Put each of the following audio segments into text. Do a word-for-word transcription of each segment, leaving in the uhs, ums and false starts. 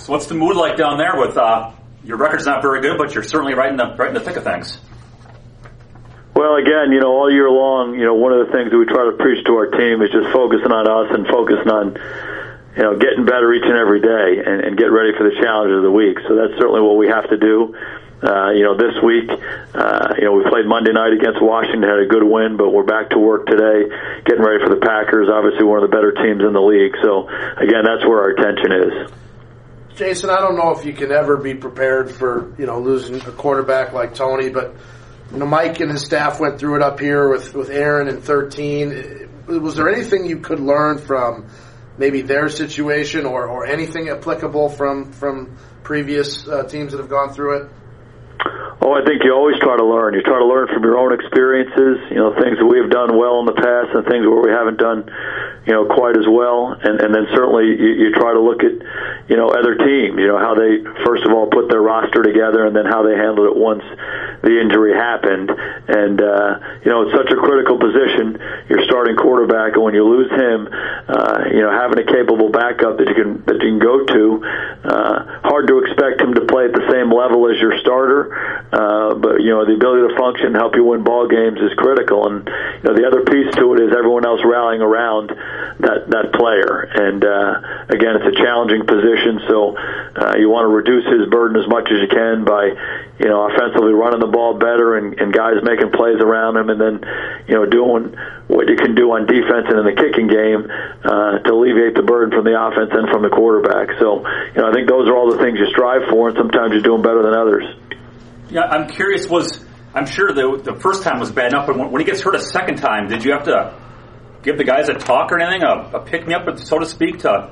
So what's the mood like down there with uh, your record's not very good, but you're certainly right in the right in the thick of things? Well, again, you know, all year long, you know, one of the things that we try to preach to our team is just focusing on us and focusing on, you know, getting better each and every day and, and get ready for the challenges of the week. So that's certainly what we have to do. Uh, you know, this week, uh, you know, we played Monday night against Washington, had a good win, but we're back to work today, getting ready for the Packers, obviously one of the better teams in the league. So, again, that's where our attention is. Jason, I don't know if you can ever be prepared for, you know, losing a quarterback like Tony, but, you know, Mike and his staff went through it up here with, with Aaron in thirteen. Was there anything you could learn from maybe their situation or, or anything applicable from, from previous uh, teams that have gone through it? Oh, I think you always try to learn. You try to learn from your own experiences, you know, things that we have done well in the past and things where we haven't done, you know, quite as well. And, and then certainly you, you try to look at, you know, other teams, you know, how they, first of all, put their roster together and then how they handled it once the injury happened. And, uh, you know, it's such a critical position, your starting quarterback, and when you lose him, uh, you know, having a capable backup that you can, that you can go to, uh, hard to expect him to play at the same level as your starter. Uh, but, you know, the ability to function and help you win ball games is critical. And, you know, the other piece to it is everyone else rallying around that, that player. And, uh, again, it's a challenging position, so uh, you want to reduce his burden as much as you can by, you know, offensively running the ball better and, and guys making plays around him, and then, you know, doing what you can do on defense and in the kicking game uh, to alleviate the burden from the offense and from the quarterback. So, you know, I think those are all the things you strive for, and sometimes you're doing better than others. Yeah, I'm curious, was, I'm sure the the first time was bad enough, but when, when he gets hurt a second time, did you have to give the guys a talk or anything, a, a pick-me-up, so to speak, to,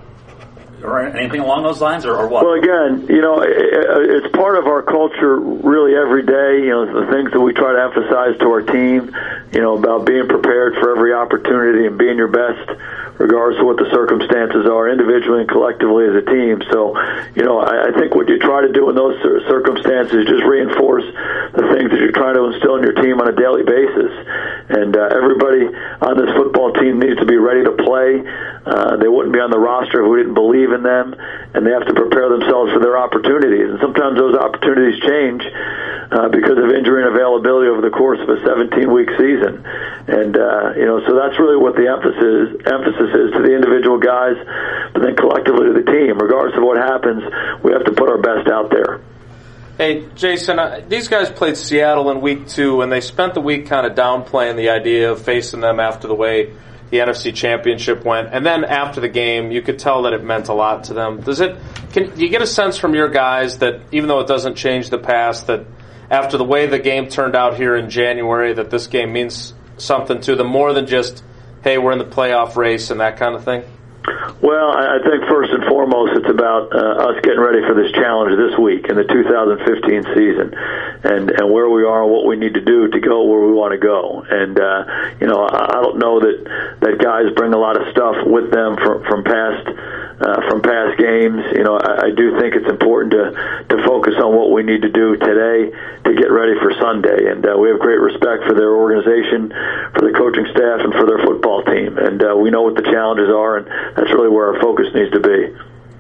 or anything along those lines, or, or what? Well, again, you know, it, it's part of our culture really every day, you know, the things that we try to emphasize to our team, you know, about being prepared for every opportunity and being your best regardless of what the circumstances are, individually and collectively as a team. So, you know, I, I think what you try to do in those circumstances is just reinforce the things that you're trying to instill in your team on a daily basis. And uh, everybody on this football team needs to be ready to play. Uh, they wouldn't be on the roster if we didn't believe in them, and they have to prepare themselves for their opportunities. And sometimes those opportunities change uh, because of injury and availability over the course of a seventeen-week season. And, uh, you know, so that's really what the emphasis emphasis is to the individual guys, but then collectively to the team. Regardless of what happens, we have to put our best out there. Hey, Jason, uh, these guys played Seattle in week two, and they spent the week kind of downplaying the idea of facing them after the way the N F C Championship went. And then after the game, you could tell that it meant a lot to them. Does it? Can you get a sense from your guys that even though it doesn't change the past, that after the way the game turned out here in January, that this game means something to them more than just, hey, we're in the playoff race and that kind of thing? Well, I think first and foremost it's about uh, us getting ready for this challenge this week in the two thousand fifteen season, and and where we are and what we need to do to go where we want to go. And uh, you know, I don't know that that guys bring a lot of stuff with them from from past uh, from past games. You know, I, I do think it's important to to focus on what we need to do today to get ready for Sunday. And uh, we have great respect for their organization, for the coaching staff, and for their football team. And uh, we know what the challenges are, and that's really where our focus needs to be.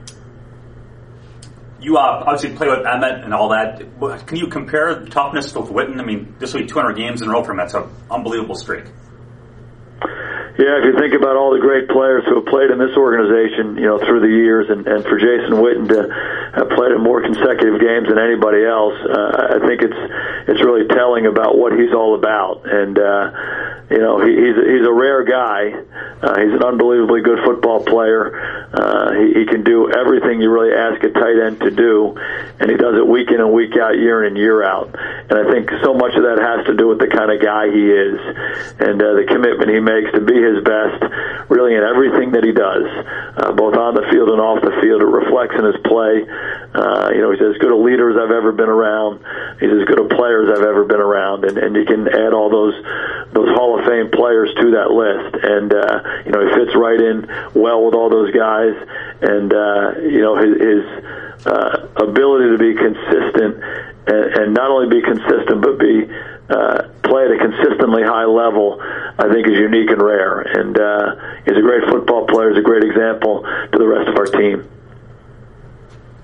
You uh, obviously play with Emmett and all that. Can you compare the toughness with Witten? I mean, this will be two hundred games in a row for him. That's an unbelievable streak. Yeah, if you think about all the great players who have played in this organization, you know, through the years, and, and for Jason Witten to have played in more consecutive games than anybody else, uh, I think it's it's really telling about what he's all about. And uh, you know, he, he's he's a rare guy. Uh, he's an unbelievably good football player. Uh, he, he can do everything you really ask a tight end to do, and he does it week in and week out, year in and year out. And I think so much of that has to do with the kind of guy he is, and uh, the commitment he makes to be his best, really in everything that he does, uh, both on the field and off the field. It reflects in his play. Uh, you know, he's as good a leader as I've ever been around. He's as good a player as I've ever been around, and, and you can add all those those Hall of Fame players to that list. And uh, you know, he fits right in well with all those guys. And uh, you know, his, his uh, ability to be consistent, and, and not only be consistent, but be Uh, play at a consistently high level, I think is unique and rare. And uh, he's a great football player. He's a great example to the rest of our team.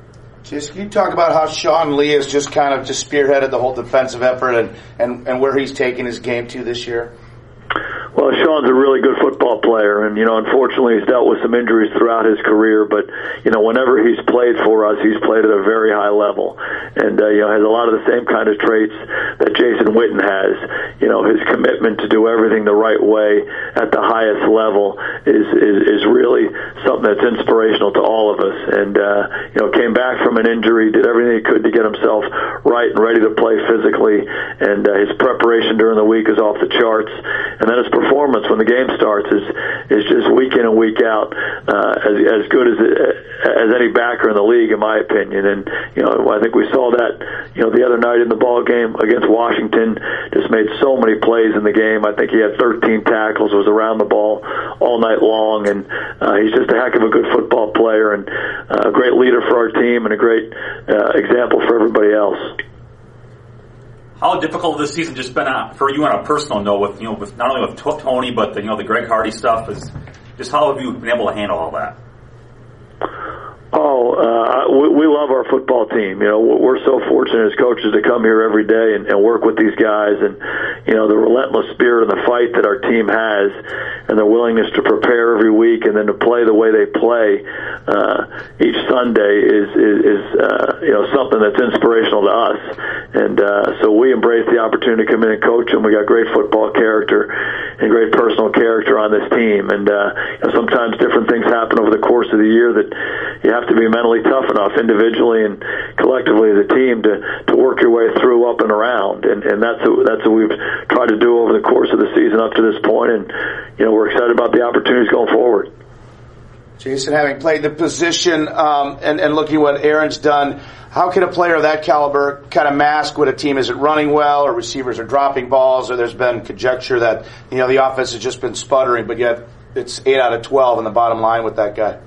Just can you talk about how Sean Lee has just kind of just spearheaded the whole defensive effort and, and, and where he's taken his game to this year? Well, Sean's a really good football player, and, you know, unfortunately he's dealt with some injuries throughout his career, but, you know, whenever he's played for us, he's played at a very high level, and, uh, you know, has a lot of the same kind of traits that Jason Witten has. You know, his commitment to do everything the right way at the highest level is, is, is really something that's inspirational to all of us, and, uh, you know, came back from an injury, did everything he could to get himself right and ready to play physically, and uh, his preparation during the week is off the charts, and then his performance when the game starts is is just week in and week out uh, as as good as as any backer in the league, in my opinion. And you know, I think we saw that you know the other night in the ball game against Washington. Just made so many plays in the game. I think he had thirteen tackles, was around the ball all night long, and uh, he's just a heck of a good football player and uh, a great leader for our team and a great uh, example for everybody else. How difficult has this season just been uh, for you on a personal note, with you know, with not only with Tony, but the, you know the Greg Hardy stuff? Is just how have you been able to handle all that? Oh, uh, we, we love our football team. You know, we're so fortunate as coaches to come here every day and, and work with these guys, and you know the relentless spirit and the fight that our team has, and their willingness to prepare every week and then to play the way they play uh, each Sunday is is, is uh, you know something that's inspirational to us. And uh, so we embrace the opportunity to come in and coach them. We got great football character and great personal character on this team, and uh, you know, sometimes different things happen over the course of the year that you have to be mentally tough enough individually and collectively as a team to, to work your way through up and around. And, and that's what, that's what we've tried to do over the course of the season up to this point. And, you know, we're excited about the opportunities going forward. Jason, having played the position um, and, and looking what Aaron's done, how can a player of that caliber kind of mask what a team isn't running well, or receivers are dropping balls, or there's been conjecture that, you know, the offense has just been sputtering, but yet it's eight out of twelve in the bottom line with that guy?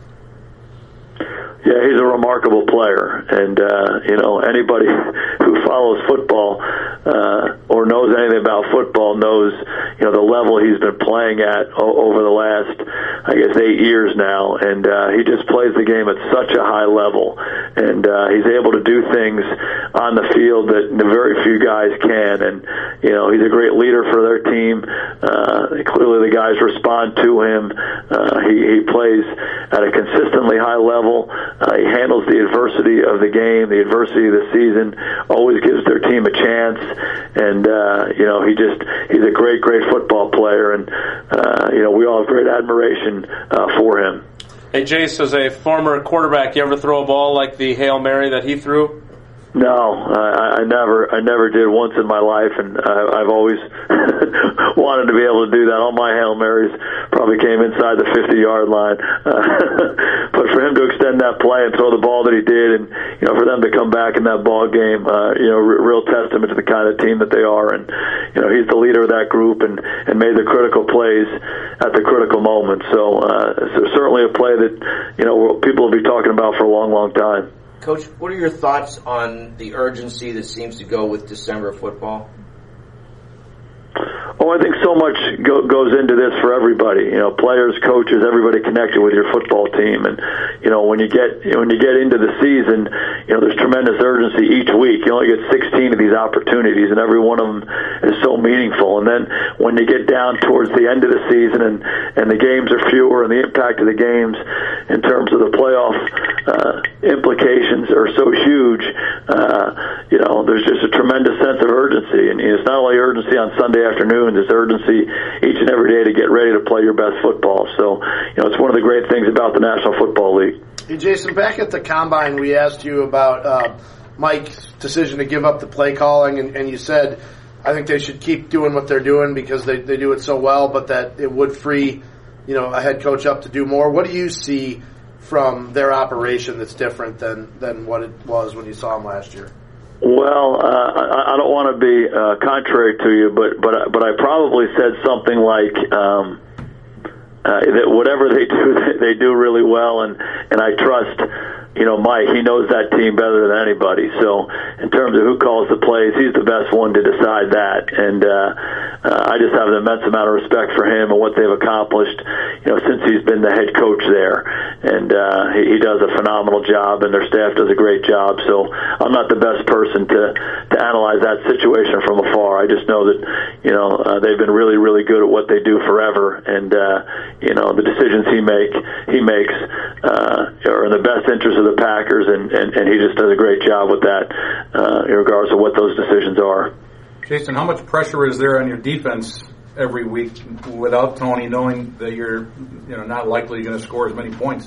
Yeah, he's a remarkable player, and uh, you know anybody who follows football uh, or knows anything about football knows you know the level he's been playing at o- over the last, I guess, eight years now, and uh, he just plays the game at such a high level, and uh, he's able to do things on the field that very few guys can, and you know he's a great leader for their team. Uh, clearly, the guys respond to him. Uh, he, he plays at a consistently high level. Uh, he handles the adversity of the game, the adversity of the season, always gives their team a chance, and, uh, you know, he just, he's a great, great football player, and, uh, you know, we all have great admiration uh, for him. Hey, Jace, as a former quarterback, you ever throw a ball like the Hail Mary that he threw? No, I, I never, I never did once in my life, and I, I've always wanted to be able to do that. All my Hail Marys probably came inside the fifty-yard line, uh, but for him to extend that play and throw the ball that he did, and you know, for them to come back in that ball game, uh, you know, r- real testament to the kind of team that they are, and you know, he's the leader of that group, and, and made the critical plays at the critical moment. So, uh, so certainly a play that you know people will be talking about for a long, long time. Coach, what are your thoughts on the urgency that seems to go with December football? Oh, I think so much go, goes into this for everybody. You know, players, coaches, everybody connected with your football team. And you know, when you get when you get into the season, you know, there's tremendous urgency each week. You only get sixteen of these opportunities, and every one of them is so meaningful. And then when you get down towards the end of the season, and and the games are fewer, and the impact of the games in terms of the playoff uh, implications are so huge, uh, you know, there's just a tremendous sense of urgency. And it's not only urgency on Sunday afternoon, there's urgency each and every day to get ready to play your best football. So, you know, it's one of the great things about the National Football League. Hey, Jason, back at the Combine, we asked you about uh, Mike's decision to give up the play calling, and, and you said, I think they should keep doing what they're doing because they, they do it so well, but that it would free, you know, a head coach up to do more. What do you see from their operation that's different than, than what it was when you saw them last year? Well, uh, I, I don't want to be uh, contrary to you, but but but I probably said something like um, uh, that whatever they do, they do really well, and and I trust, you know, Mike. He knows that team better than anybody. So in terms of who calls the plays, he's the best one to decide that. And uh, uh, I just have an immense amount of respect for him and what they've accomplished, you know, since he's been the head coach there. And uh, he, he does a phenomenal job, and their staff does a great job. So I'm not the best person to to analyze that situation from afar. I just know that, you know, uh, they've been really, really good at what they do forever, and uh, you know, the decisions he make he makes uh, are in the best interest of the Packers, and, and, and he just does a great job with that, uh, regardless of what those decisions are. Jason, how much pressure is there on your defense every week without Tony, knowing that you're, you know, not likely going to score as many points?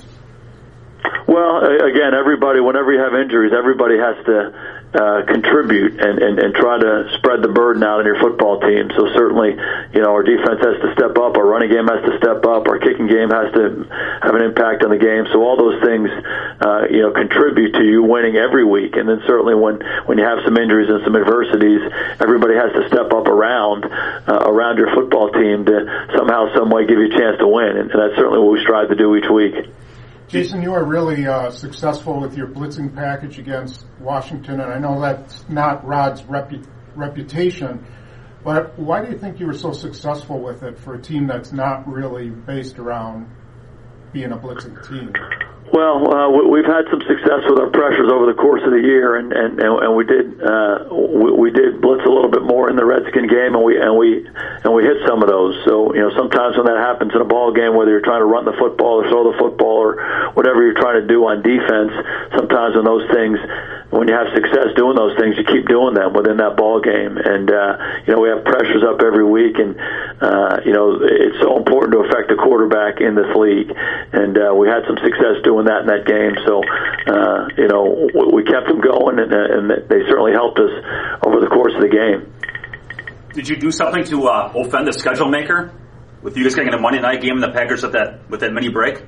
Well, again, everybody, whenever you have injuries, everybody has to uh, contribute and, and, and try to spread the burden out on your football team. So certainly, you know, our defense has to step up, our running game has to step up, our kicking game has to have an impact on the game. So all those things, uh, you know, contribute to you winning every week. And then certainly when, when you have some injuries and some adversities, everybody has to step up around uh, around your football team to somehow, some way give you a chance to win. And, and that's certainly what we strive to do each week. Jason, you were really uh, successful with your blitzing package against Washington, and I know that's not Rod's repu- reputation, but why do you think you were so successful with it for a team that's not really based around being a blitzing team? Well, uh, we've had some success with our pressures over the course of the year, and and, and we did uh, we, we did blitz a little bit more in the Redskin game, and we and we and we hit some of those. So you know, sometimes when that happens in a ball game, whether you're trying to run the football or throw the football or whatever you're trying to do on defense, sometimes when those things, when you have success doing those things, you keep doing them within that ball game. And uh, you know, we have pressures up every week, and uh, you know, it's so important to affect the quarterback in this league. And uh, we had some success doing that in that game. So, uh, you know, we kept them going, and, and they certainly helped us over the course of the game. Did you do something to uh, offend the schedule maker with you guys getting a Monday night game and the Packers with that with that mini break?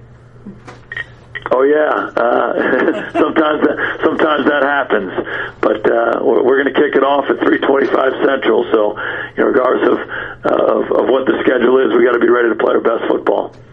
Oh yeah, uh, sometimes that, sometimes that happens, but uh, we're, we're going to kick it off at three twenty-five Central. So, you know, regardless of, uh, of of what the schedule is, we got to be ready to play our best football.